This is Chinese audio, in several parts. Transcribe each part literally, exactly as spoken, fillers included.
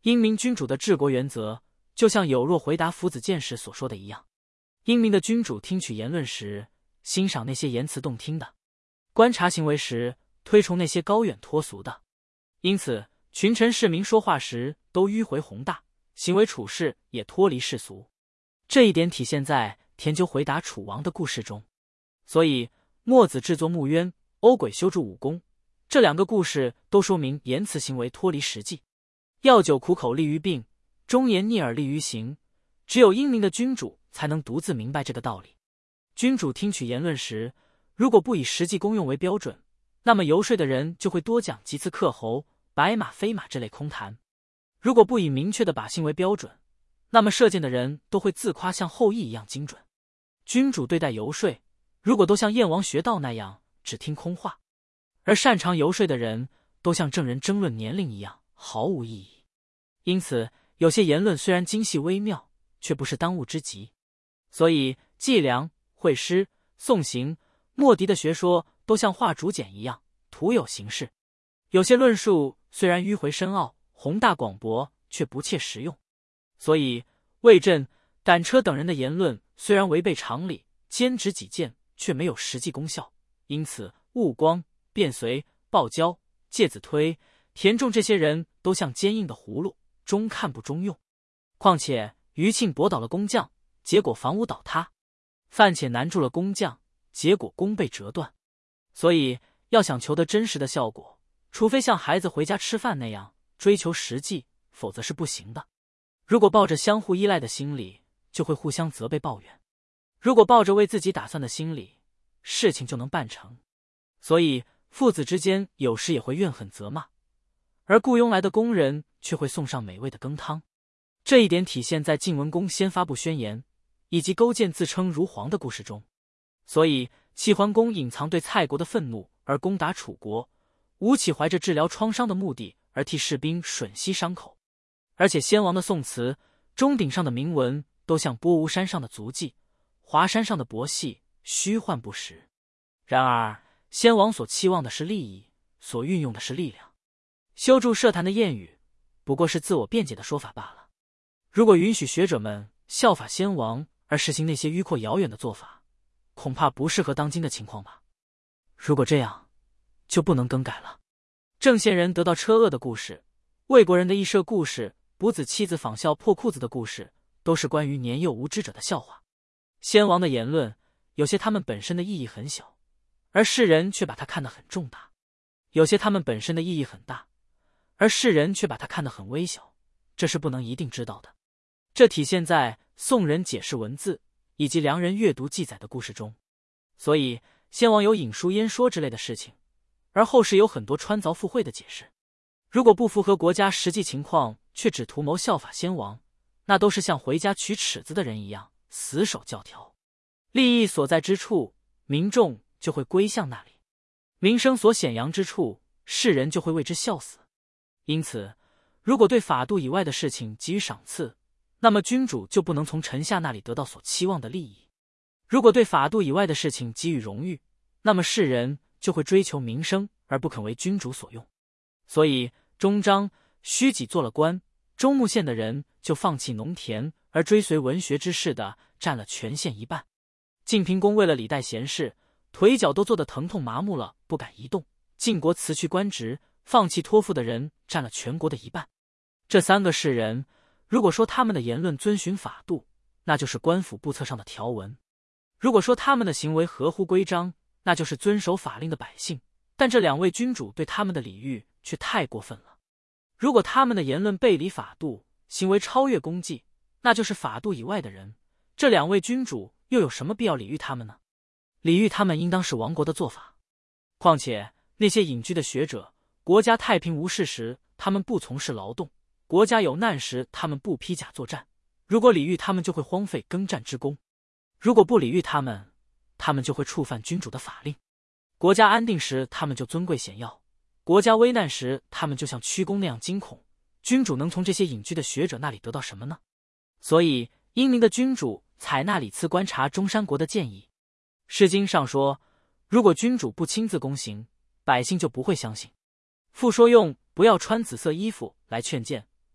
英明君主的治国原则，就像有若回答夫子谏士所说的一样，英明的君主听取言论时，欣赏那些言辞动听的，观察行为时，推崇那些高远脱俗的。因此群臣市民说话时都迂回宏大，行为处事也脱离世俗。这一点体现在田纠回答楚王的故事中。所以墨子制作木鸢，欧轨修筑武功，这两个故事都说明言辞行为脱离实际。药酒苦口利于病，忠言逆耳利于行，只有英明的君主才能独自明白这个道理。君主听取言论时，如果不以实际功用为标准，那么游说的人就会多讲极刺克侯、白马非马这类空谈。如果不以明确的靶心为标准，那么射箭的人都会自夸像后羿一样精准。君主对待游说，如果都像燕王学道那样只听空话，而擅长游说的人都像证人争论年龄一样毫无意义。因此有些言论虽然精细微妙，却不是当务之急。所以计量、会师、宋刑、墨翟的学说都像画竹简一样徒有形式。有些论述虽然迂回深奥、宏大广博，却不切实用。所以魏震、赶车等人的言论虽然违背常理，坚持己见，却没有实际功效。因此寤光、卞随、鲍交、介子推、田仲这些人都像坚硬的葫芦，中看不中用。况且余庆驳倒了工匠，结果房屋倒塌；范且难住了工匠，结果弓被折断。所以要想求得真实的效果，除非像孩子回家吃饭那样追求实际，否则是不行的。如果抱着相互依赖的心理，就会互相责备抱怨；如果抱着为自己打算的心理，事情就能办成。所以父子之间有时也会怨恨责骂，而雇佣来的工人却会送上美味的羹汤。这一点体现在晋文公先发布宣言，以及勾践自称如黄的故事中。所以齐桓公隐藏对蔡国的愤怒而攻打楚国，吴起怀着治疗创伤的目的而替士兵吮吸伤口。而且先王的宋词、钟鼎上的铭文都像波吴山上的足迹，华山上的薄隙，虚幻不实。然而先王所期望的是利益，所运用的是力量。修筑社坛的谚语不过是自我辩解的说法罢了。如果允许学者们效法先王而实行那些迂阔遥远的做法，恐怕不适合当今的情况吧。如果这样，就不能更改了。郑县人得到车轭的故事，魏国人的羿射故事，卜子妻子仿效破裤子的故事，都是关于年幼无知者的笑话。先王的言论，有些他们本身的意义很小，而世人却把它看得很重大；有些他们本身的意义很大，而世人却把它看得很微小，这是不能一定知道的。这体现在宋人解释文字以及梁人阅读记载的故事中。所以先王有引书燕说之类的事情，而后世有很多穿凿附会的解释。如果不符合国家实际情况，却只图谋效法先王，那都是像回家取尺子的人一样死守教条。利益所在之处，民众就会归向那里；名声所显扬之处，世人就会为之笑死。因此如果对法度以外的事情给予赏赐，那么君主就不能从臣下那里得到所期望的利益；如果对法度以外的事情给予荣誉，那么世人就会追求名声而不肯为君主所用。所以钟章、虚己做了官，中牟县的人就放弃农田而追随文学之士的占了全县一半。晋平公为了礼待贤士，腿脚都做得疼痛麻木了，不敢移动。晋国辞去官职，放弃托付的人占了全国的一半。这三个士人，如果说他们的言论遵循法度，那就是官府簿册上的条文；如果说他们的行为合乎规章，那就是遵守法令的百姓。但这两位君主对他们的礼遇却太过分了。如果他们的言论背离法度，行为超越公纪，那就是法度以外的人。这两位君主又有什么必要礼遇他们呢？礼遇他们应当是亡国的做法。况且那些隐居的学者，国家太平无事时，他们不从事劳动；国家有难时，他们不披甲作战。如果礼遇他们，就会荒废耕战之功；如果不礼遇他们，他们就会触犯君主的法令。国家安定时，他们就尊贵显耀；国家危难时，他们就像屈公那样惊恐。君主能从这些隐居的学者那里得到什么呢？所以英明的君主采纳李次观察中山国的建议。诗经上说，如果君主不亲自躬行，百姓就不会相信。复说用不要穿紫色衣服来劝谏，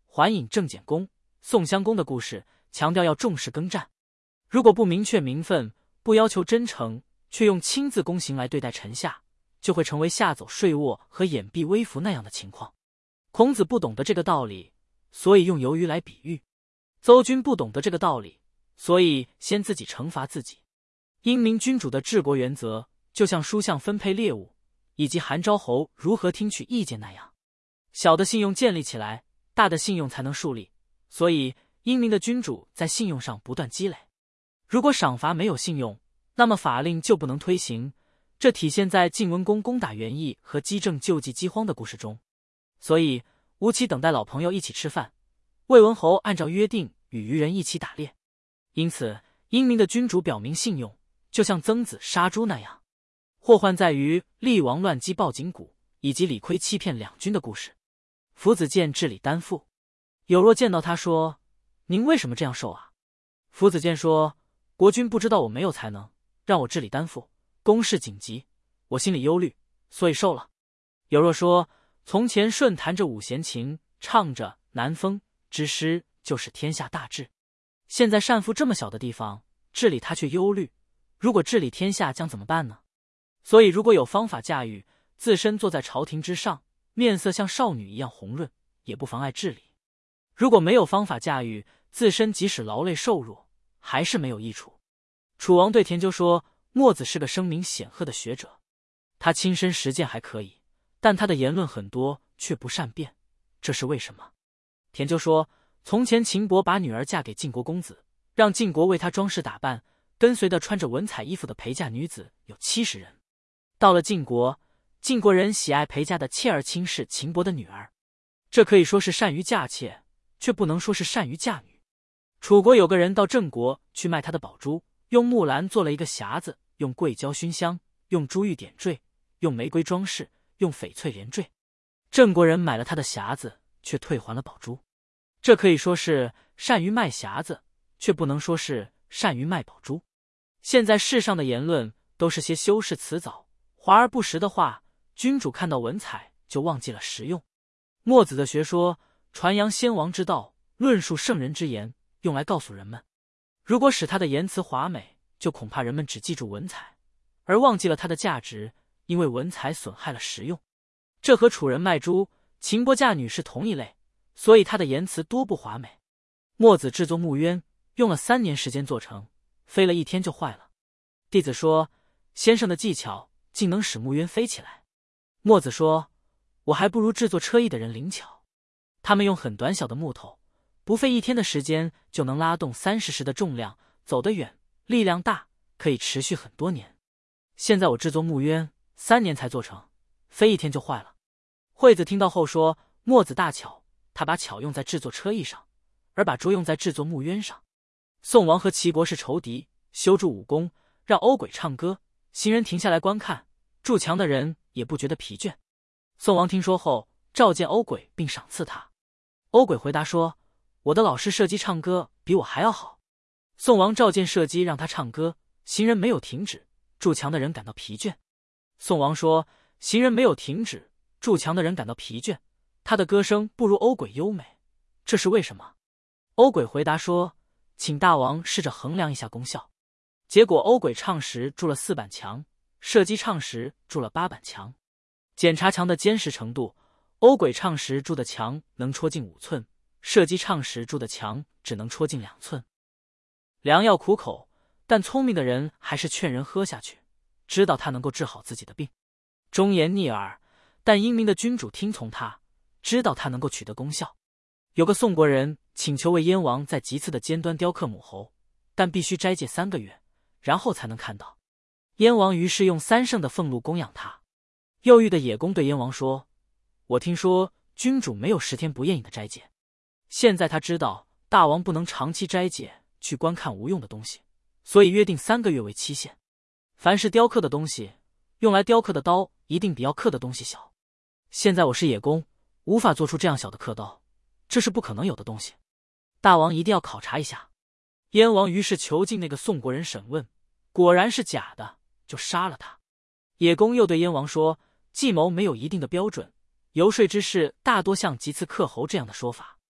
还引郑简公、宋襄公的故事，强调要重视耕战。如果不明确名分，不要求真诚，却用亲自公行来对待臣下，就会成为下走睡卧和掩蔽微服那样的情况。孔子不懂得这个道理，所以用鱿鱼来比喻；邹君不懂得这个道理，所以先自己惩罚自己。英明君主的治国原则，就像书相分配猎物，以及韩昭侯如何听取意见那样，小的信用建立起来，大的信用才能树立。所以英明的君主在信用上不断积累。如果赏罚没有信用，那么法令就不能推行，这体现在晋文公攻打袁义和姬政救济饥荒的故事中。所以吴起等待老朋友一起吃饭，魏文侯按照约定与虞人一起打猎。因此英明的君主表明信用，就像曾子杀猪那样。祸患在于厉王乱击鲍景谷，以及李悝欺骗两军的故事。夫子建治理担负，有若见到他说：“您为什么这样受啊？”夫子建说：“国君不知道我没有才能，让我治理担负，公事紧急，我心里忧虑，所以受了。”有若说：“从前舜弹着五弦琴，唱着南风之诗，就使天下大治。现在单父这么小的地方，治理他却忧虑，如果治理天下将怎么办呢？所以如果有方法驾驭，自身坐在朝廷之上，面色像少女一样红润，也不妨碍治理。如果没有方法驾驭，自身即使劳累瘦弱，还是没有益处。”楚王对田纠说：“墨子是个声名显赫的学者，他亲身实践还可以，但他的言论很多却不善辩，这是为什么？”田纠说：“从前秦伯把女儿嫁给晋国公子，让晋国为他装饰打扮，跟随的穿着文采衣服的陪嫁女子有七十人。到了晋国，晋国人喜爱陪嫁的妾儿亲是秦伯的女儿，这可以说是善于嫁妾，却不能说是善于嫁女。楚国有个人到郑国去卖他的宝珠，用木兰做了一个匣子，用桂胶熏香，用珠玉点缀，用玫瑰装饰，用翡翠连缀。郑国人买了他的匣子，却退还了宝珠。这可以说是善于卖匣子，却不能说是善于卖宝珠。现在世上的言论都是些修饰辞藻、华而不实的话，君主看到文采就忘记了实用。墨子的学说传扬先王之道，论述圣人之言，用来告诉人们，如果使他的言辞华美，就恐怕人们只记住文采，而忘记了他的价值，因为文采损害了实用。这和楚人卖猪、秦伯嫁女是同一类，所以他的言辞多不华美。墨子制作木鸢，用了三年时间做成，飞了一天就坏了。弟子说：“先生的技巧竟能使木鸢飞起来。”墨子说：“我还不如制作车翼的人灵巧，他们用很短小的木头，不费一天的时间就能拉动三十石的重量，走得远，力量大，可以持续很多年。现在我制作木鸢，三年才做成，飞一天就坏了。”惠子听到后说：“墨子大巧，他把巧用在制作车翼上，而把拙用在制作木鸢上。”宋王和齐国是仇敌，修筑武功，让欧鬼唱歌，行人停下来观看，筑墙的人也不觉得疲倦。宋王听说后，召见欧鬼并赏赐他。欧鬼回答说：“我的老师射击唱歌比我还要好。”宋王召见射击，让他唱歌，行人没有停止，筑墙的人感到疲倦。宋王说：“行人没有停止，筑墙的人感到疲倦，他的歌声不如欧鬼优美，这是为什么？”欧鬼回答说：“请大王试着衡量一下功效。”结果欧鬼唱时筑了四板墙，射击唱时筑了八板墙。检查墙的坚实程度，欧鬼唱时筑的墙能戳进五寸，射击唱时筑的墙只能戳进两寸。良药苦口，但聪明的人还是劝人喝下去，知道他能够治好自己的病。忠言逆耳，但英明的君主听从他，知道他能够取得功效。有个宋国人请求为燕王在极次的尖端雕刻母猴，但必须斋戒三个月，然后才能看到。燕王于是用三圣的俸禄供养他。右翼的野公对燕王说：“我听说君主没有十天不厌饮的斋戒，现在他知道大王不能长期斋戒去观看无用的东西，所以约定三个月为期限。凡是雕刻的东西，用来雕刻的刀一定比要刻的东西小。现在我是野公，无法做出这样小的刻刀，这是不可能有的东西，大王一定要考察一下。”燕王于是囚禁那个宋国人审问，果然是假的，就杀了他。野公又对燕王说：“计谋没有一定的标准，游说之事大多像极次刻侯这样的说法。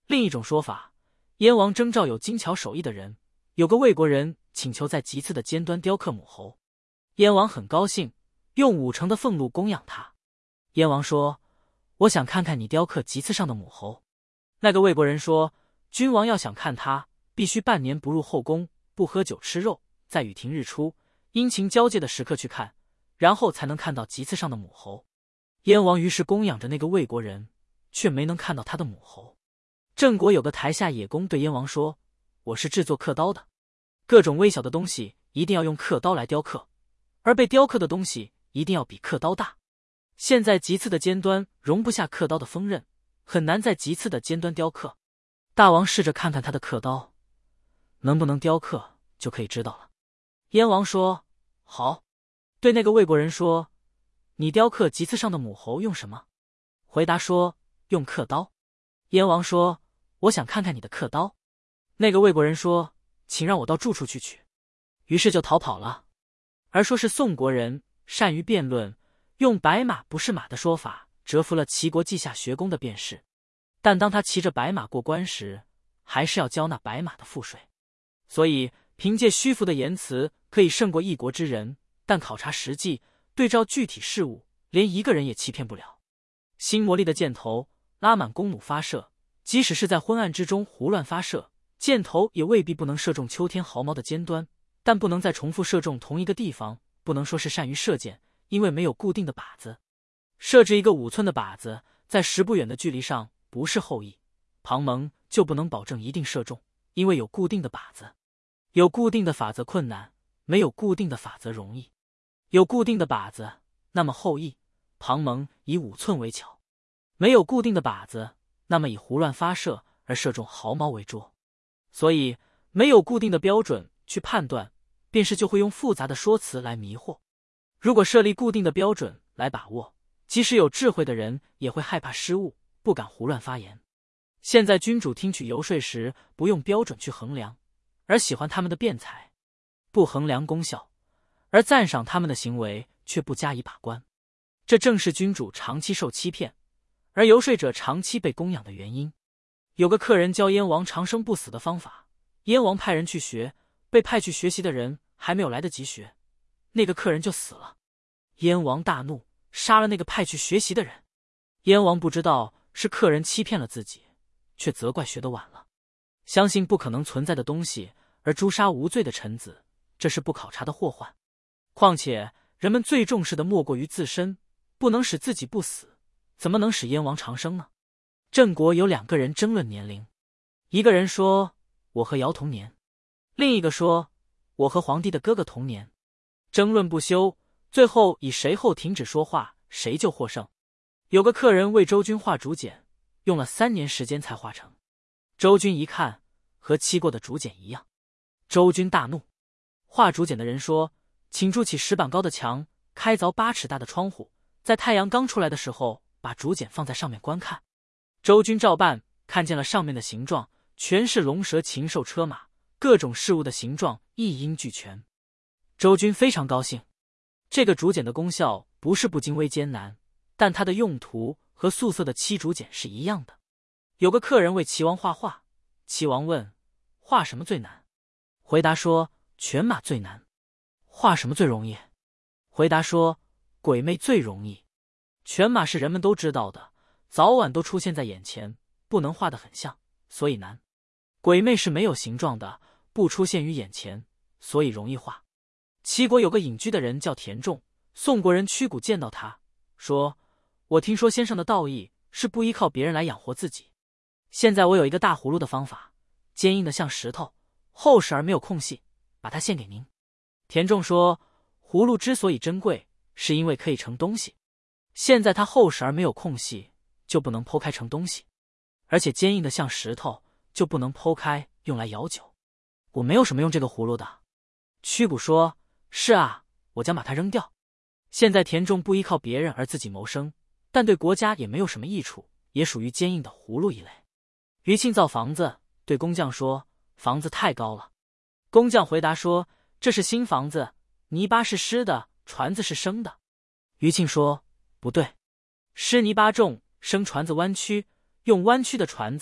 另一种说法，燕王征召有精巧手艺的人，有个魏国人请求在棘刺的尖端雕刻母猴，燕王很高兴，用五成的俸禄供养他。燕王说：“我想看看你雕刻棘刺上的母猴。”那个魏国人说：“君王要想看他，必须半年不入后宫，不喝酒吃肉，在雨停日出、阴晴交界的时刻去看，然后才能看到棘刺上的母猴。”燕王于是供养着那个魏国人，却没能看到他的母猴。郑国有个台下野工对燕王说：“我是制作刻刀的，各种微小的东西一定要用刻刀来雕刻，而被雕刻的东西一定要比刻刀大。现在棘刺的尖端容不下刻刀的锋刃，很难在棘刺的尖端雕刻。大王试着看看他的刻刀，能不能雕刻就可以知道了。”燕王说：“好。”对那个魏国人说：“你雕刻棘刺上的母猴用什么？”回答说：“用刻刀。”燕王说：“我想看看你的刻刀。”那个魏国人说：“请让我到住处去取。”于是就逃跑了。而说是宋国人，善于辩论，用白马不是马的说法折服了齐国稷下学宫的辩士。但当他骑着白马过关时，还是要交纳白马的赋税。所以凭借虚浮的言辞可以胜过一国之人，但考察实际，对照具体事物，连一个人也欺骗不了。新魔力的箭头拉满弓弩发射，即使是在昏暗之中胡乱发射，箭头也未必不能射中秋天毫毛的尖端，但不能再重复射中同一个地方，不能说是善于射箭，因为没有固定的靶子。设置一个五寸的靶子，在十步远的距离上不是后羿、庞蒙就不能保证一定射中，因为有固定的靶子。有固定的法则困难，没有固定的法则容易。有固定的靶子，那么后羿、庞蒙以五寸为巧；没有固定的靶子，那么以胡乱发射而射中毫毛为拙。所以没有固定的标准去判断，便是就会用复杂的说辞来迷惑。如果设立固定的标准来把握，即使有智慧的人也会害怕失误，不敢胡乱发言。现在君主听取游说时，不用标准去衡量，而喜欢他们的辩才，不衡量功效，而赞赏他们的行为，却不加以把关。这正是君主长期受欺骗，而游说者长期被供养的原因。有个客人教燕王长生不死的方法，燕王派人去学，被派去学习的人还没有来得及学，那个客人就死了。燕王大怒，杀了那个派去学习的人。燕王不知道是客人欺骗了自己，却责怪学得晚了，相信不可能存在的东西，而诛杀无罪的臣子，这是不考察的祸患。况且人们最重视的莫过于自身，不能使自己不死，怎么能使燕王长生呢？郑国有两个人争论年龄，一个人说我和尧同年，另一个说我和皇帝的哥哥同年。争论不休，最后以谁后停止说话，谁就获胜。有个客人为周君画竹简，用了三年时间才画成。周君一看，和漆过的竹简一样。周君大怒，画竹简的人说：“请筑起石板高的墙，开凿八尺大的窗户，在太阳刚出来的时候，把竹简放在上面观看。”周君照办，看见了上面的形状，全是龙蛇禽兽车马，各种事物的形状一应俱全。周君非常高兴。这个竹简的功效不是不精微艰难，但它的用途和素色的漆竹简是一样的。有个客人为齐王画画，齐王问：“画什么最难？”回答说：“犬马最难。”画什么最容易？回答说：“鬼魅最容易。”犬马是人们都知道的，早晚都出现在眼前，不能画得很像，所以难。鬼魅是没有形状的，不出现于眼前，所以容易画。齐国有个隐居的人叫田仲，宋国人屈古见到他，说：“我听说先生的道义是不依靠别人来养活自己。现在我有一个大葫芦的方法，坚硬的像石头，厚实而没有空隙，把它献给您。”田仲说：“葫芦之所以珍贵，是因为可以盛东西。现在它厚实而没有空隙，就不能剖开盛东西，而且坚硬的像石头，就不能剖开用来舀酒。我没有什么用这个葫芦的。”屈古说：“是啊，我将把它扔掉。”现在田仲不依靠别人而自己谋生，但对国家也没有什么益处，也属于坚硬的葫芦一类。余庆造房子，对工匠说：“房子太高了。”工匠回答说：“这是新房子，泥巴是湿的，船子是生的。”余庆说：“不对，湿泥巴重，生船子弯曲，用弯曲的船子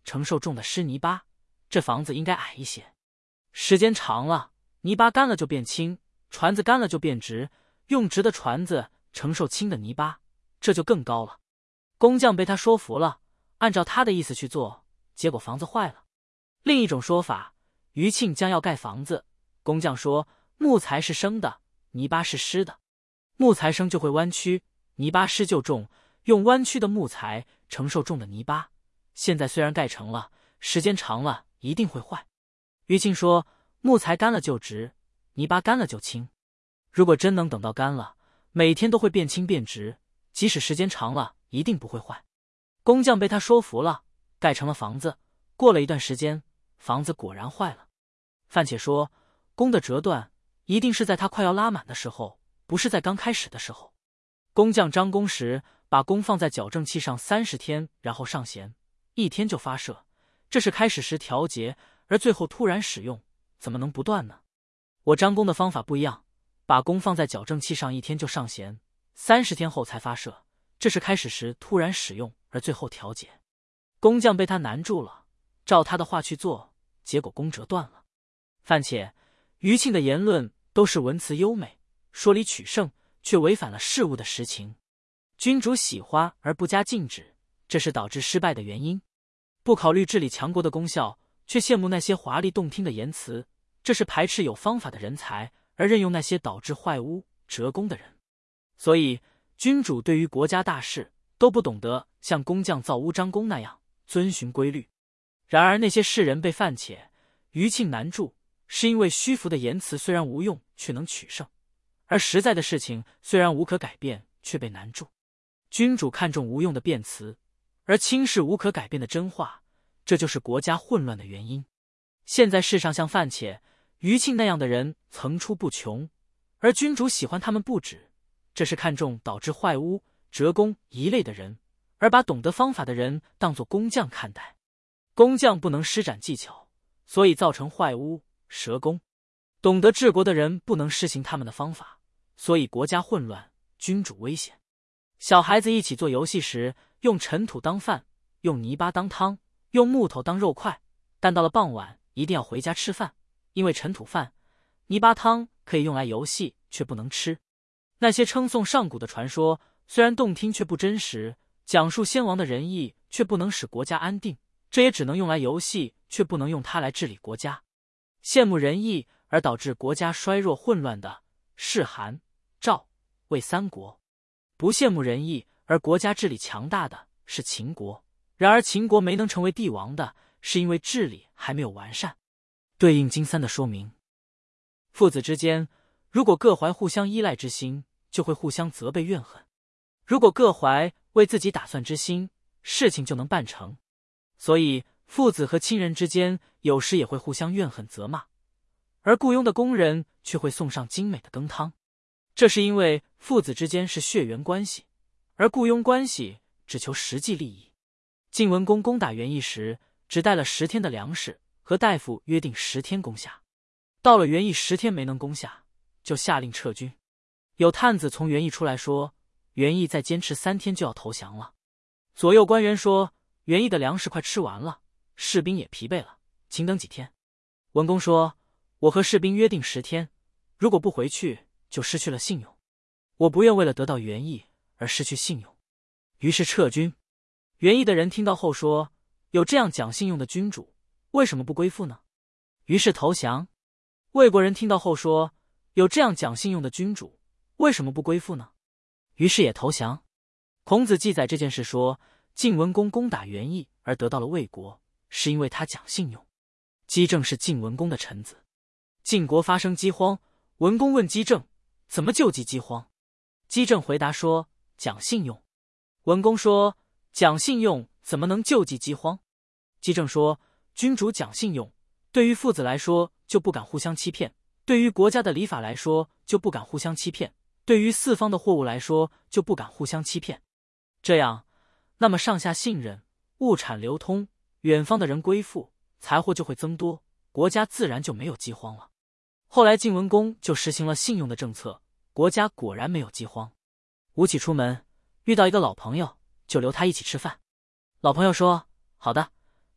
承受重的湿泥巴，这房子应该矮一些。时间长了，泥巴干了就变轻，船子干了就变直，用直的船子承受轻的泥巴，这就更高了。工匠被他说服了，按照他的意思去做，结果房子坏了。另一种说法，余庆将要盖房子，工匠说木材是生的，泥巴是湿的，木材生就会弯曲，泥巴湿就重，用弯曲的木材承受重的泥巴。现在虽然盖成了，时间长了一定会坏。余庆说木材干了就直，泥巴干了就轻。如果真能等到干了，每天都会变轻变直，即使时间长了一定不会坏。工匠被他说服了，盖成了房子。过了一段时间，房子果然坏了。范且说弓的折断一定是在他快要拉满的时候，不是在刚开始的时候。工匠张弓时把弓放在矫正器上三十天，然后上弦，一天就发射，这是开始时调节，而最后突然使用，怎么能不断呢？我张弓的方法不一样，把弓放在矫正器上一天就上弦，三十天后才发射，这是开始时突然使用，而最后调节。工匠被他难住了，照他的话去做，结果弓折断了。范且、余庆的言论都是文辞优美，说理取胜，却违反了事物的实情。君主喜欢而不加禁止，这是导致失败的原因。不考虑治理强国的功效，却羡慕那些华丽动听的言辞，这是排斥有方法的人才，而任用那些导致坏屋折弓的人。所以君主对于国家大事都不懂得像工匠造屋张弓那样遵循规律。然而那些士人被范且、余庆难住，是因为虚浮的言辞虽然无用，却能取胜，而实在的事情虽然无可改变，却被难住。君主看重无用的辩词，而轻视无可改变的真话，这就是国家混乱的原因。现在世上像范且、余庆那样的人层出不穷，而君主喜欢他们不止，这是看重导致坏屋折弓一类的人，而把懂得方法的人当作工匠看待。工匠不能施展技巧，所以造成坏屋折弓；懂得治国的人不能施行他们的方法，所以国家混乱，君主危险。小孩子一起做游戏时，用尘土当饭，用泥巴当汤，用木头当肉块，但到了傍晚一定要回家吃饭，因为尘土饭、泥巴汤可以用来游戏，却不能吃。那些称颂上古的传说虽然动听却不真实，讲述先王的仁义却不能使国家安定，这也只能用来游戏，却不能用它来治理国家。羡慕仁义而导致国家衰弱混乱的是韩、赵、魏三国，不羡慕仁义而国家治理强大的是秦国。然而秦国没能成为帝王的，是因为治理还没有完善。对应金三的说明，父子之间如果各怀互相依赖之心，就会互相责备怨恨；如果各怀为自己打算之心，事情就能办成。所以父子和亲人之间有时也会互相怨恨责骂，而雇佣的工人却会送上精美的羹汤。这是因为父子之间是血缘关系，而雇佣关系只求实际利益。晋文公攻打园邑时，只带了十天的粮食，和大夫约定十天攻下。到了园邑十天没能攻下，就下令撤军。有探子从园邑出来说，园邑再坚持三天就要投降了。左右官员说，园邑的粮食快吃完了，士兵也疲惫了，请等几天。文公说，我和士兵约定十天，如果不回去，就失去了信用。我不愿为了得到园邑而失去信用，于是撤军。园邑的人听到后说，有这样讲信用的君主，为什么不归附呢？于是投降。魏国人听到后说，有这样讲信用的君主，为什么不归附呢？于是也投降。孔子记载这件事说，晋文公攻打园邑而得到了魏国，是因为他讲信用。姬正是晋文公的臣子。晋国发生饥荒，文公问姬正，怎么救济饥荒？姬正回答说，讲信用。文公说，讲信用怎么能救济饥荒？姬正说，君主讲信用，对于父子来说就不敢互相欺骗，对于国家的礼法来说就不敢互相欺骗，对于四方的货物来说就不敢互相欺骗。这样，那么上下信任，物产流通，远方的人归附，财货就会增多，国家自然就没有饥荒了。后来晋文公就实行了信用的政策，国家果然没有饥荒。吴起出门遇到一个老朋友，就留他一起吃饭。老朋友说，好的，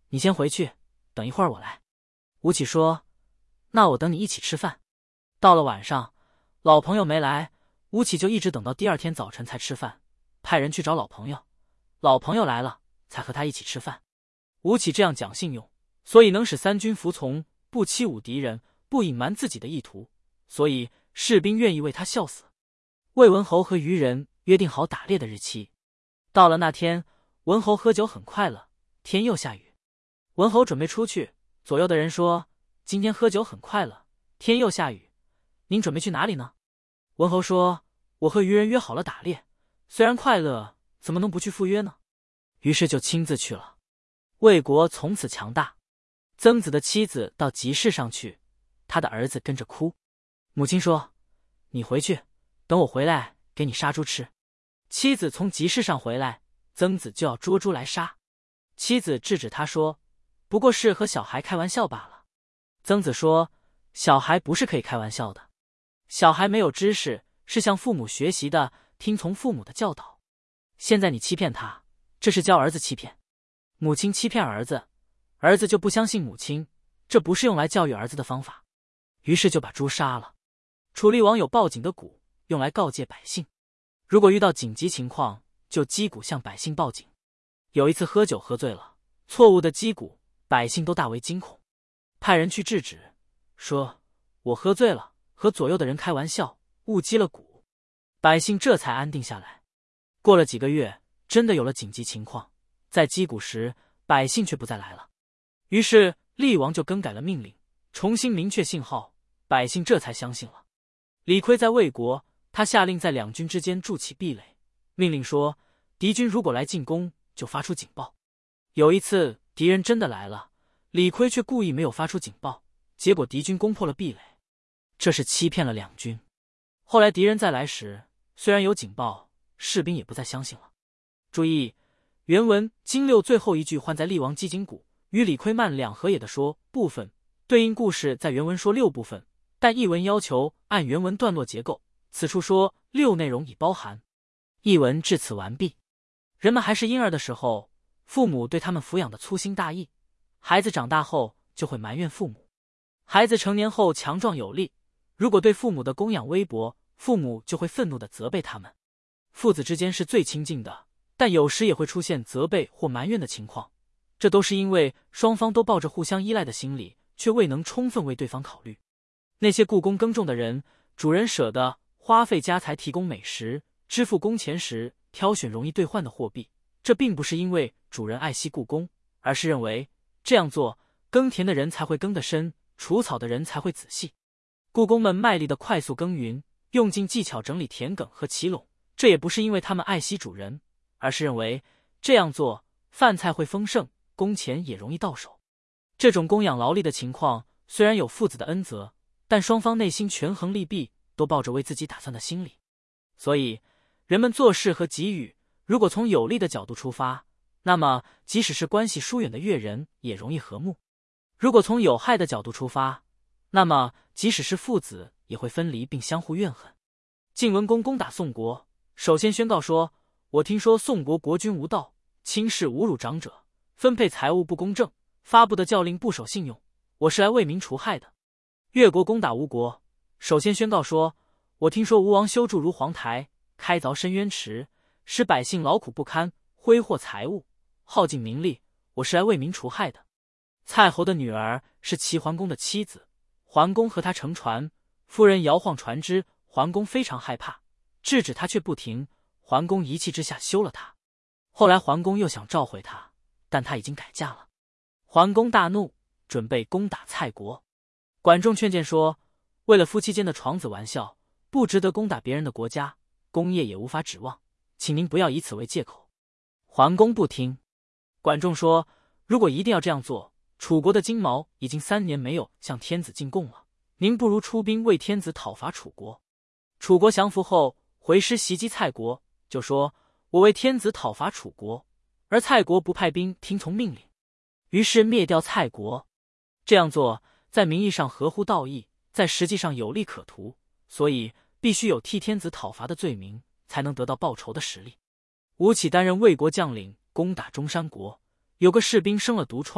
你先回去，等一会儿我来。吴起说：“那我等你一起吃饭。”到了晚上，老朋友没来，吴起就一直等到第二天早晨才吃饭，派人去找老朋友，老朋友来了，才和他一起吃饭。吴起这样讲信用，所以能使三军服从，不欺侮敌人，不隐瞒自己的意图，所以士兵愿意为他效死。魏文侯和余人约定好打猎的日期，到了那天，文侯喝酒很快乐，天又下雨。文侯准备出去，左右的人说：“今天喝酒很快乐，天又下雨，您准备去哪里呢？”文侯说：“我和余人约好了打猎，虽然快乐，怎么能不去赴约呢？”于是就亲自去了。魏国从此强大。曾子的妻子到集市上去，他的儿子跟着哭。母亲说：“你回去，等我回来给你杀猪吃。”妻子从集市上回来，曾子就要捉猪来杀。妻子制止他说：“不过是和小孩开玩笑罢了。”曾子说：“小孩不是可以开玩笑的，小孩没有知识，是向父母学习的，听从父母的教导。现在你欺骗他，这是教儿子欺骗。母亲欺骗儿子，儿子就不相信母亲，这不是用来教育儿子的方法。”于是就把猪杀了。楚厉王有报警的鼓，用来告诫百姓，如果遇到紧急情况，就击鼓向百姓报警。有一次喝酒喝醉了，错误的击鼓，百姓都大为惊恐，派人去制止，说：“我喝醉了，和左右的人开玩笑，误击了鼓。”百姓这才安定下来。过了几个月，真的有了紧急情况，在击鼓时，百姓却不再来了。于是厉王就更改了命令，重新明确信号，百姓这才相信了。李悝在魏国，他下令在两军之间筑起壁垒，命令说：敌军如果来进攻，就发出警报。有一次敌人真的来了，李悝却故意没有发出警报，结果敌军攻破了壁垒，这是欺骗了两军。后来敌人再来时，虽然有警报，士兵也不再相信了。注意，原文经六最后一句换在厉王击警鼓，与李悝慢两合也的说部分，对应故事在原文说六部分，但译文要求按原文段落结构，此处说六内容已包含。译文至此完毕。人们还是婴儿的时候，父母对他们抚养的粗心大意，孩子长大后就会埋怨父母。孩子成年后强壮有力，如果对父母的供养微薄，父母就会愤怒地责备他们。父子之间是最亲近的，但有时也会出现责备或埋怨的情况，这都是因为双方都抱着互相依赖的心理，却未能充分为对方考虑。那些雇工耕种的人，主人舍得花费家财提供美食，支付工钱时挑选容易兑换的货币，这并不是因为主人爱惜雇工，而是认为这样做耕田的人才会耕得深，除草的人才会仔细。雇工们卖力的快速耕耘，用尽技巧整理田埂和畦垄，这也不是因为他们爱惜主人，而是认为这样做饭菜会丰盛，工钱也容易到手。这种供养劳力的情况虽然有父子的恩泽，但双方内心权衡利弊，都抱着为自己打算的心理。所以人们做事和给予，如果从有利的角度出发，那么即使是关系疏远的越人也容易和睦；如果从有害的角度出发，那么即使是父子也会分离并相互怨恨。晋文公攻打宋国，首先宣告说：我听说宋国国君无道，轻视侮辱长者，分配财物不公正，发布的教令不守信用，我是来为民除害的。越国攻打吴国，首先宣告说：我听说吴王修筑如黄台，开凿深渊池，使百姓劳苦不堪，挥霍财物，耗尽民力，我是来为民除害的。蔡侯的女儿是齐桓公的妻子，桓公和她乘船，夫人摇晃船只，桓公非常害怕，制止她却不停，桓公一气之下休了她。后来桓公又想召回她，但她已经改嫁了。桓公大怒，准备攻打蔡国。管仲劝谏说：为了夫妻间的床子玩笑，不值得攻打别人的国家，功业也无法指望，请您不要以此为借口。桓公不听。管仲说：如果一定要这样做，楚国的金毛已经三年没有向天子进贡了，您不如出兵为天子讨伐楚国。楚国降服后，回师袭击蔡国，就说：我为天子讨伐楚国，而蔡国不派兵听从命令，于是灭掉蔡国。这样做在名义上合乎道义，在实际上有利可图，所以必须有替天子讨伐的罪名，才能得到报仇的实力。吴起担任魏国将领，攻打中山国，有个士兵生了毒疮，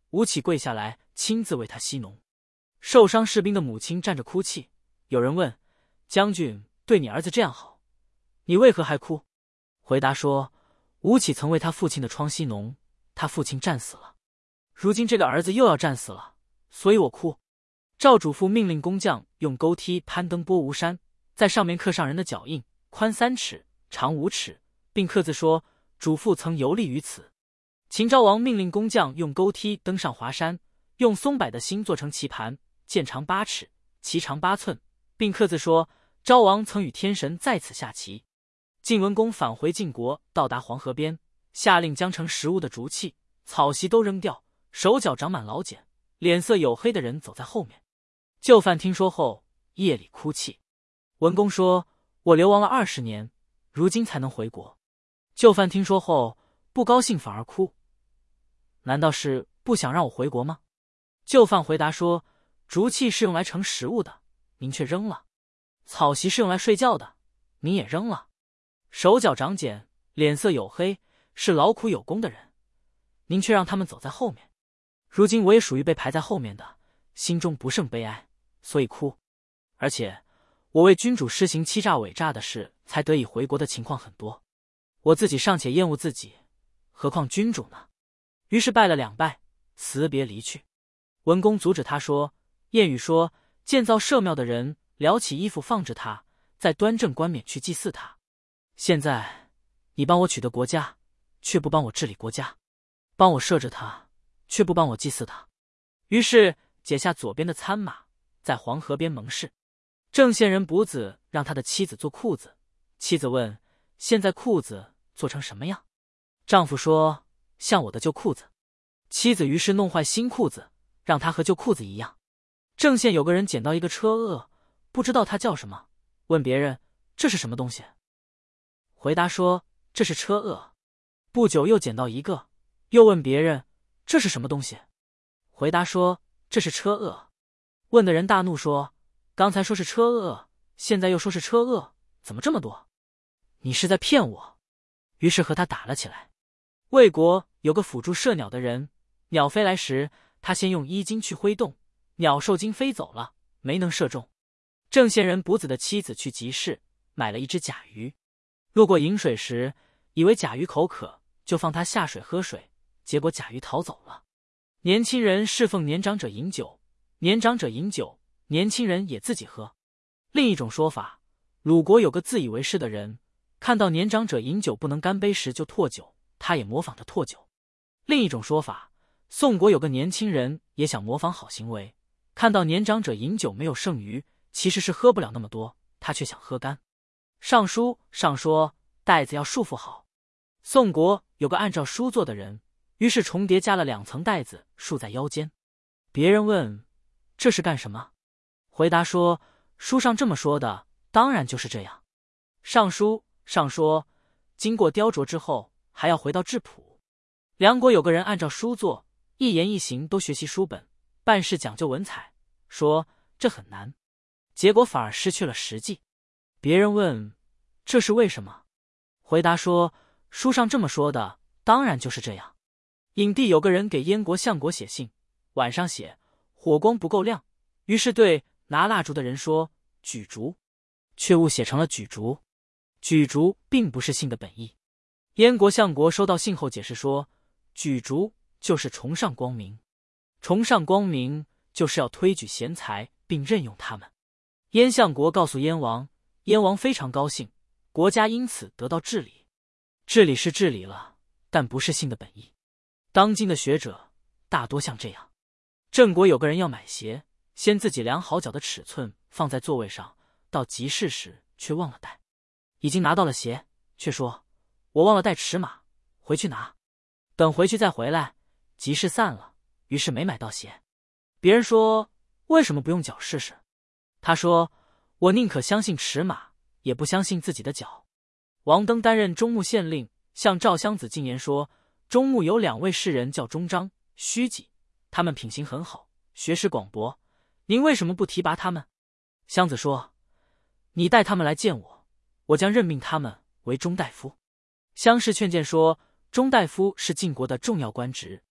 吴起跪下来，亲自为他息农。受伤士兵的母亲站着哭泣。有人问：将军对你儿子这样好，你为何还哭？回答说：吴起曾为他父亲的疮息农，他父亲战死了，如今这个儿子又要战死了，所以我哭。赵主父命令工匠用钩梯攀登波吴山，在上面刻上人的脚印，宽三尺，长五尺，并刻字说：主父曾游历于此。秦昭王命令工匠用钩梯登上华山，用松柏的芯做成棋盘，剑长八尺，棋长八寸，并刻字说：昭王曾与天神在此下棋。晋文公返回晋国，到达黄河边，下令将盛食物的竹器、草席都扔掉，手脚长满老茧，脸色黝黑的人走在后面。就范听说后，夜里哭泣。文公说：我流亡了二十年，如今才能回国。就范听说后，不高兴反而哭。难道是不想让我回国吗？就范回答说：竹器是用来盛食物的，您却扔了；草席是用来睡觉的，您也扔了；手脚长茧，脸色黝黑，是劳苦有功的人，您却让他们走在后面。如今我也属于被排在后面的，心中不胜悲哀，所以哭。而且我为君主施行欺诈伪诈的事，才得以回国的情况很多，我自己尚且厌恶自己，何况君主呢？于是拜了两拜，辞别离去。文公阻止他说：谚语说，建造社庙的人撩起衣服放置他，再端正冠冕去祭祀他。现在你帮我取得国家，却不帮我治理国家；帮我摄制他，却不帮我祭祀他。于是解下左边的参马，在黄河边盟誓。郑县人卜子让他的妻子做裤子，妻子问：现在裤子做成什么样？丈夫说：像我的旧裤子。妻子于是弄坏新裤子，让他和旧裤子一样。郑县有个人捡到一个车轭，不知道它叫什么，问别人：这是什么东西？回答说：这是车轭。不久又捡到一个，又问别人：这是什么东西？回答说：这是车轭。问的人大怒说：刚才说是车轭，现在又说是车轭，怎么这么多？你是在骗我！于是和他打了起来。魏国有个辅助射鸟的人，鸟飞来时，他先用衣襟去挥动，鸟受惊飞走了，没能射中。郑县人卜子的妻子去集市，买了一只甲鱼，路过饮水时，以为甲鱼口渴，就放它下水喝水，结果甲鱼逃走了。年轻人侍奉年长者饮酒，年长者饮酒，年轻人也自己喝。另一种说法，鲁国有个自以为是的人，看到年长者饮酒不能干杯时就唾酒，他也模仿着唾酒。另一种说法，宋国有个年轻人也想模仿好行为，看到年长者饮酒没有剩余，其实是喝不了那么多，他却想喝干。尚书上说带子要束缚好。宋国有个按照书做的人，于是重叠加了两层带子束在腰间。别人问：这是干什么？回答说：书上这么说的，当然就是这样。尚书上说，经过雕琢之后，还要回到质朴。梁国有个人按照书做，一言一行都学习书本，办事讲究文采，说这很难，结果反而失去了实际。别人问：这是为什么？回答说：书上这么说的，当然就是这样。郢地有个人给燕国相国写信，晚上写火光不够亮，于是对拿蜡烛的人说举烛，却误写成了举烛。举烛并不是信的本意。燕国相国收到信后解释说，举烛就是崇尚光明，崇尚光明就是要推举贤才并任用他们。燕相国告诉燕王，燕王非常高兴，国家因此得到治理。治理是治理了，但不是信的本意。当今的学者大多像这样。郑国有个人要买鞋，先自己量好脚的尺寸放在座位上，到集市时却忘了带，已经拿到了鞋，却说我忘了带尺码，回去拿，等回去再回来。集市散了，于是没买到鞋。别人说为什么不用脚试试？他说我宁可相信尺码，也不相信自己的脚。王登担任中牧县令，向赵襄子进言说，中牧有两位士人叫钟章、虚己，他们品行很好，学识广博，您为什么不提拔他们？襄子说，你带他们来见我，我将任命他们为中大夫。襄氏劝谏说，中大夫是晋国的重要官职。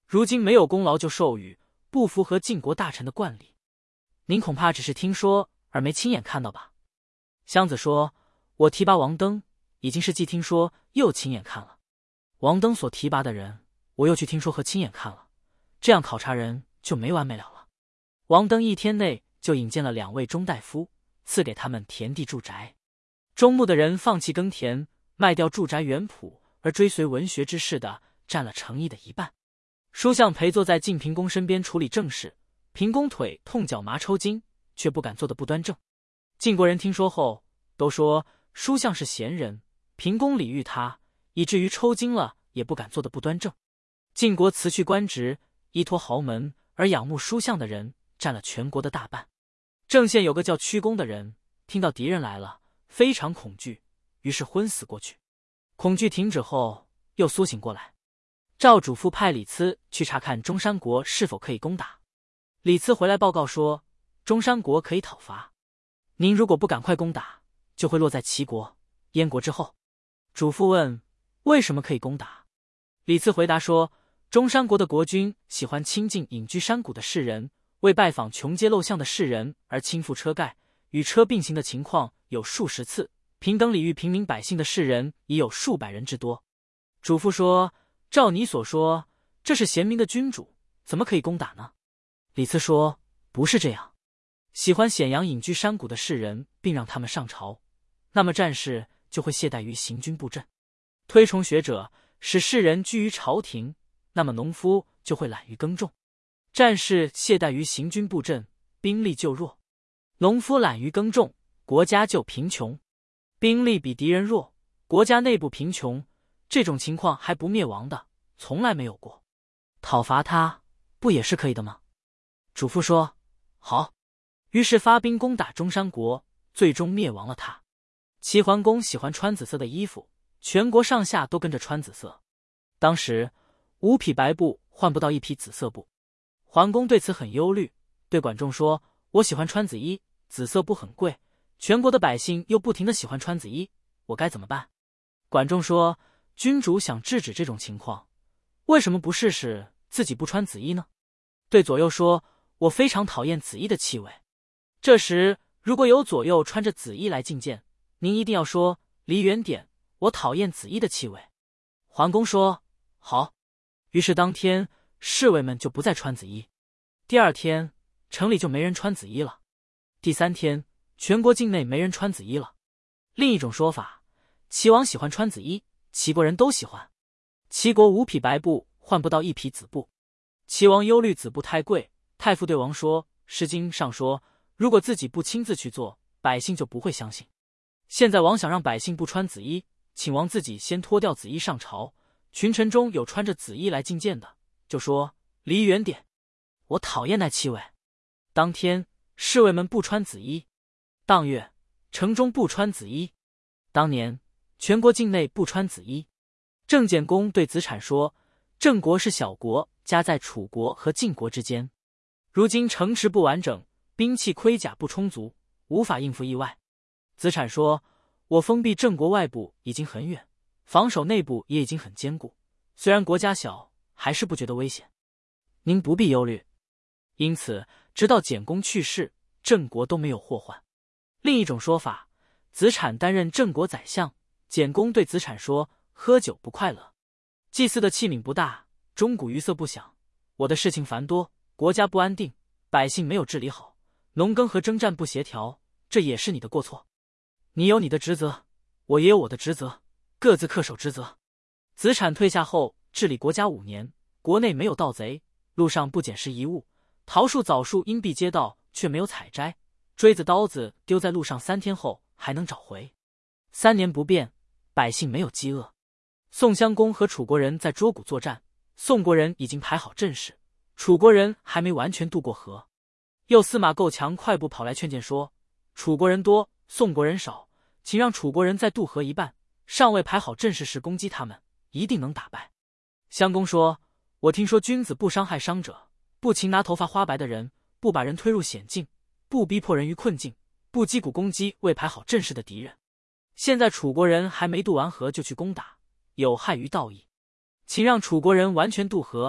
如今没有功劳就授予，不符合晋国大臣的惯例。您恐怕只是听说而没亲眼看到吧？”襄子说：“我提拔王登，已经是既听说又亲眼看了。王登所提拔的人，我又去听说和亲眼看了，这样考察人就没完没了了。”王登一天内就引荐了两位中大夫，赐给他们田地住宅。中牧的人放弃耕田，卖掉住宅园圃，而追随文学之士的占了诚意的一半。书相陪坐在晋平公身边处理政事，平公腿痛脚麻抽筋，却不敢坐得不端正。晋国人听说后，都说书相是贤人，平公礼遇他，以至于抽筋了也不敢坐得不端正。晋国辞去官职，依托豪门，而仰慕书相的人占了全国的大半。郑县有个叫屈公的人，听到敌人来了，非常恐惧，于是昏死过去。恐惧停止后，又苏醒过来。赵主父派李呲去查看中山国是否可以攻打。李呲回来报告说，中山国可以讨伐，您如果不赶快攻打，就会落在齐国、燕国之后。主父问为什么可以攻打，李呲回答说，中山国的国君喜欢亲近隐居山谷的士人，为拜访穷街陋巷的士人而倾覆车盖，与车并行的情况有数十次，平等礼遇平民百姓的士人已有数百人之多。主父说，照你所说，这是贤明的君主，怎么可以攻打呢？李呲说，不是这样，喜欢显扬隐居山谷的士人，并让他们上朝，那么战士就会懈怠于行军布阵。推崇学者，使士人居于朝廷，那么农夫就会懒于耕种。战士懈怠于行军布阵，兵力就弱；农夫懒于耕种，国家就贫穷。兵力比敌人弱，国家内部贫穷，这种情况还不灭亡的，从来没有过。讨伐他，不也是可以的吗？主父说，好。于是发兵攻打中山国，最终灭亡了他。齐桓公喜欢穿紫色的衣服，全国上下都跟着穿紫色。当时五匹白布换不到一匹紫色布。桓公对此很忧虑，对管仲说，我喜欢穿紫衣，紫色布很贵，全国的百姓又不停的喜欢穿紫衣，我该怎么办？管仲说，君主想制止这种情况，为什么不试试自己不穿紫衣呢？对左右说，我非常讨厌紫衣的气味。这时如果有左右穿着紫衣来觐见，您一定要说，离远点，我讨厌紫衣的气味。桓公说，好。于是当天侍卫们就不再穿紫衣，第二天城里就没人穿紫衣了，第三天全国境内没人穿紫衣了。另一种说法，齐王喜欢穿紫衣，齐国人都喜欢。齐国五匹白布换不到一匹紫布，齐王忧虑紫布太贵，太傅对王说，诗经上说，如果自己不亲自去做，百姓就不会相信。现在王想让百姓不穿紫衣，请王自己先脱掉紫衣上朝，群臣中有穿着紫衣来觐见的，就说，离远点，我讨厌那气味。当天侍卫们不穿紫衣，当月城中不穿紫衣，当年全国境内不穿紫衣。郑简公对子产说，郑国是小国，夹在楚国和晋国之间，如今城池不完整，兵器盔甲不充足，无法应付意外。子产说，我封闭郑国外部已经很远，防守内部也已经很坚固，虽然国家小，还是不觉得危险。您不必忧虑。因此直到简公去世，郑国都没有祸患。另一种说法，子产担任郑国宰相，简公对子产说，喝酒不快乐，祭祀的器皿不大，钟鼓鱼瑟不响，我的事情繁多，国家不安定，百姓没有治理好，农耕和征战不协调，这也是你的过错。你有你的职责，我也有我的职责，各自恪守职责。子产退下后治理国家五年，国内没有盗贼，路上不捡拾遗物，桃树枣树因避街道却没有采摘，锥子刀子丢在路上三天后还能找回。三年不变，百姓没有饥饿。宋襄公和楚国人在捉谷作战，宋国人已经排好阵势，楚国人还没完全渡过河。又司马构强快步跑来劝谏说，楚国人多，宋国人少，请让楚国人再渡河一半，尚未排好阵势时攻击他们，一定能打败。襄公说，我听说君子不伤害伤者，不擒拿头发花白的人，不把人推入险境，不逼迫人于困境，不击鼓攻击未排好阵势的敌人。现在楚国人还没渡完河就去攻打，有害于道义，请让楚国人完全渡河，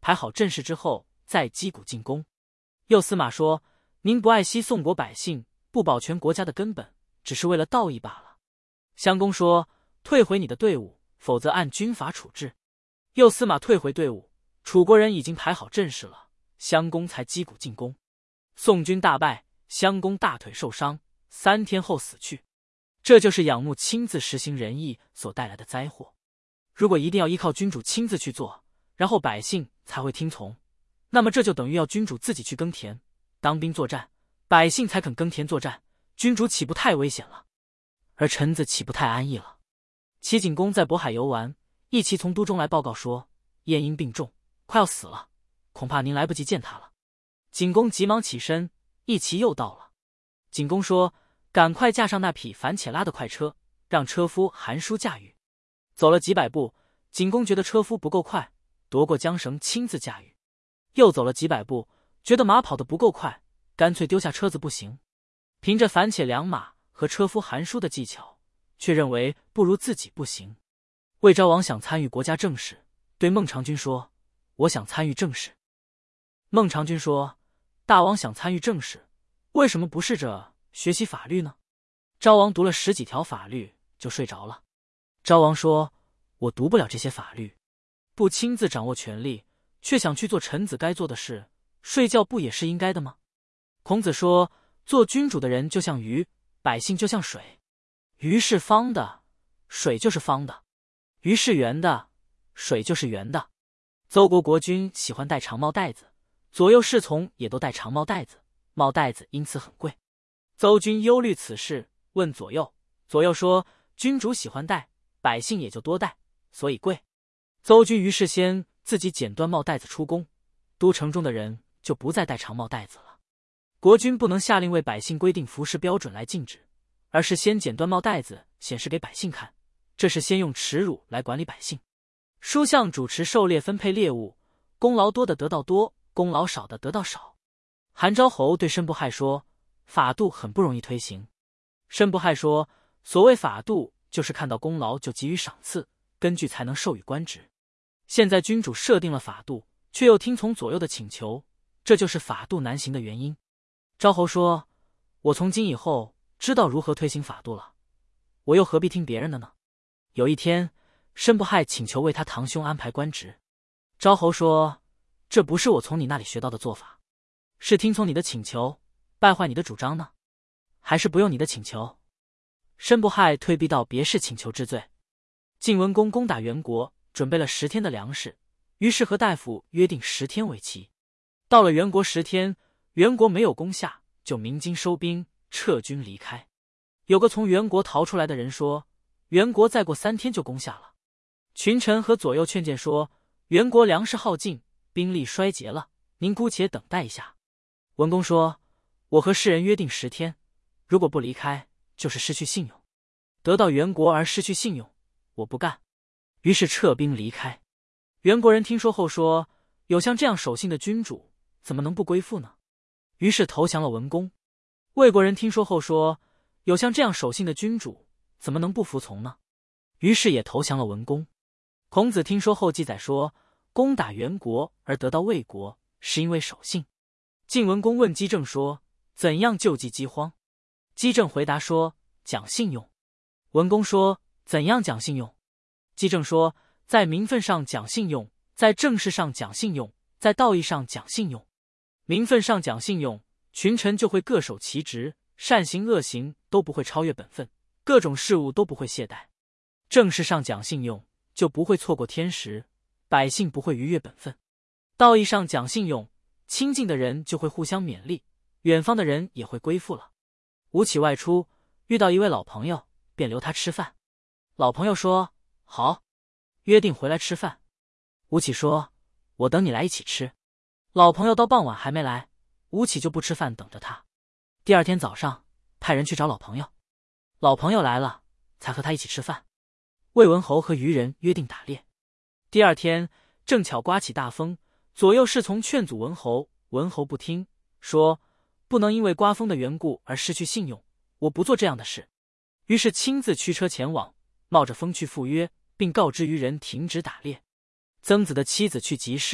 排好阵势之后，再击鼓进攻。右司马说：“您不爱惜宋国百姓，不保全国家的根本，只是为了道义罢了。”襄公说：“退回你的队伍，否则按军法处置。”右司马退回队伍，楚国人已经排好阵势了，襄公才击鼓进攻。宋军大败，襄公大腿受伤，三天后死去。这就是仰慕亲自实行仁义所带来的灾祸。如果一定要依靠君主亲自去做，然后百姓才会听从，那么这就等于要君主自己去耕田、当兵作战，百姓才肯耕田作战，君主岂不太危险了？而臣子岂不太安逸了？齐景公在渤海游玩，一齐从都中来报告说，晏婴病重，快要死了，恐怕您来不及见他了。景公急忙起身，一齐又到了。景公说：“赶快驾上那匹反且拉的快车，让车夫韩叔驾驭。”走了几百步，景公觉得车夫不够快，夺过缰绳亲自驾驭。又走了几百步，觉得马跑得不够快，干脆丢下车子不行。凭着反且良马和车夫韩叔的技巧，却认为不如自己不行。魏昭王想参与国家政事，对孟尝君说：“我想参与政事。”孟尝君说：“大王想参与政事，为什么不试着学习法律呢？”昭王读了十几条法律就睡着了。昭王说：“我读不了这些法律，不亲自掌握权力，却想去做臣子该做的事，睡觉不也是应该的吗？”孔子说：“做君主的人就像鱼，百姓就像水。鱼是方的，水就是方的；鱼是圆的，水就是圆的。”邹国国君喜欢戴长帽带子，左右侍从也都戴长帽带子，帽带子因此很贵。邹君忧虑此事，问左右，左右说：“君主喜欢戴，百姓也就多戴，所以贵。”邹君于是先自己剪断帽带子出宫，都城中的人就不再戴长帽带子了。国君不能下令为百姓规定服饰标准来禁止，而是先剪断帽带子显示给百姓看，这是先用耻辱来管理百姓。书相主持狩猎分配猎物，功劳多的得到多，功劳少的得到少。韩昭侯对申不害说：“法度很不容易推行。”申不害说：“所谓法度，就是看到功劳就给予赏赐，根据才能授予官职。现在君主设定了法度，却又听从左右的请求，这就是法度难行的原因。”昭侯说：“我从今以后知道如何推行法度了，我又何必听别人的呢？”有一天，申不害请求为他堂兄安排官职。昭侯说：“这不是我从你那里学到的做法，是听从你的请求，败坏你的主张呢，还是不用你的请求？”申不害退避到别事请求之罪。晋文公攻打袁国，准备了十天的粮食，于是和大夫约定十天为期。到了袁国十天，袁国没有攻下，就鸣金收兵，撤军离开。有个从袁国逃出来的人说：“袁国再过三天就攻下了。”群臣和左右劝谏说：“袁国粮食耗尽，兵力衰竭了，您姑且等待一下。”文公说：“我和世人约定十天，如果不离开，就是失去信用。得到袁国而失去信用，我不干。”于是撤兵离开。袁国人听说后说：“有像这样守信的君主，怎么能不归附呢？”于是投降了文公。魏国人听说后说：“有像这样守信的君主，怎么能不服从呢？”于是也投降了文公。孔子听说后记载说，攻打袁国而得到魏国，是因为守信。晋文公问姬政说：“怎样救济饥荒？”姬政回答说：“讲信用。”文公说：“怎样讲信用？”姬政说：“在名分上讲信用，在政事上讲信用，在道义上讲信用。名分上讲信用，群臣就会各守其职，善行恶行都不会超越本分，各种事务都不会懈怠。政事上讲信用，就不会错过天时，百姓不会逾越本分。道义上讲信用，亲近的人就会互相勉励，远方的人也会归附了。”吴起外出，遇到一位老朋友，便留他吃饭。老朋友说：“好，约定回来吃饭。”吴起说：“我等你来一起吃。”老朋友到傍晚还没来，吴起就不吃饭等着他。第二天早上，派人去找老朋友，老朋友来了，才和他一起吃饭。魏文侯和余人约定打猎。第二天正巧刮起大风，左右侍从劝阻文侯，文侯不听，说：“不能因为刮风的缘故而失去信用，我不做这样的事。”于是亲自驱车前往，冒着风去赴约，并告知余人停止打猎。曾子的妻子去集市，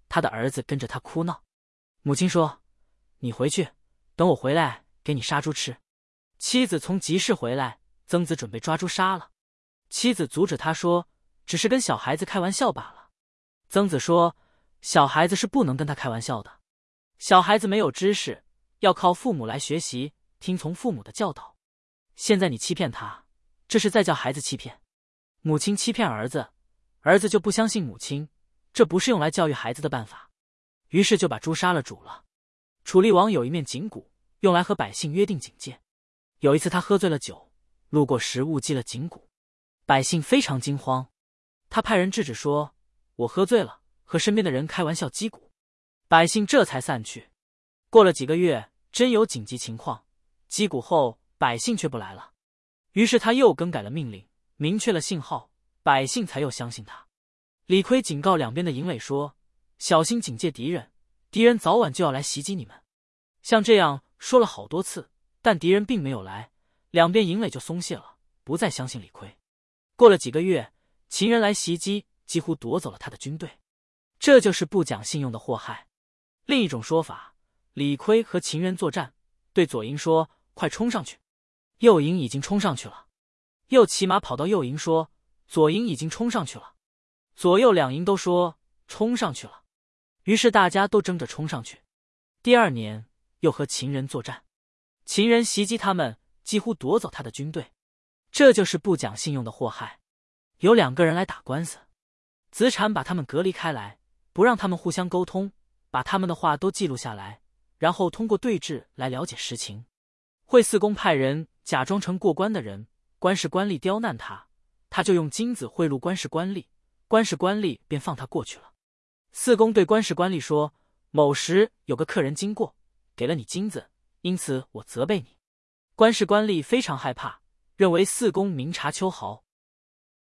他的儿子跟着他哭闹。母亲说：“你回去，等我回来给你杀猪吃。”妻子从集市回来，曾子准备抓猪杀了。妻子阻止他说：“只是跟小孩子开玩笑罢了。”曾子说：“小孩子是不能跟他开玩笑的。小孩子没有知识，要靠父母来学习，听从父母的教导。现在你欺骗他，这是在叫孩子欺骗。母亲欺骗儿子，儿子就不相信母亲，这不是用来教育孩子的办法。于是就把猪杀了煮了。楚厉王有一面井谷，用来和百姓约定警戒。有一次他喝醉了酒，路过时误击了井谷，百姓非常惊慌。他派人制止说：“我喝醉了，和身边的人开玩笑击鼓。”百姓这才散去。过了几个月，真有紧急情况，击鼓后百姓却不来了。于是他又更改了命令，明确了信号，百姓才又相信他。李悝警告两边的营垒说：“小心警戒敌人，敌人早晚就要来袭击你们。”像这样说了好多次，但敌人并没有来，两边营垒就松懈了，不再相信李悝。过了几个月，秦人来袭击，几乎夺走了他的军队。这就是不讲信用的祸害。另一种说法，李悝和秦人作战，对左营说：“快冲上去！”右营已经冲上去了。又骑马跑到右营说：“左营已经冲上去了。”左右两营都说：“冲上去了。”于是大家都争着冲上去。第二年又和秦人作战，秦人袭击他们，几乎夺走他的军队。这就是不讲信用的祸害。有两个人来打官司，子产把他们隔离开来，不让他们互相沟通，把他们的话都记录下来，然后通过对质来了解实情。惠四公派人假装成过关的人，官士官吏刁难他，他就用金子贿赂官士官吏，官士官吏便放他过去了。四公对官士官吏说：“某时有个客人经过，给了你金子，因此我责备你。”官士官吏非常害怕，认为四公明察秋毫，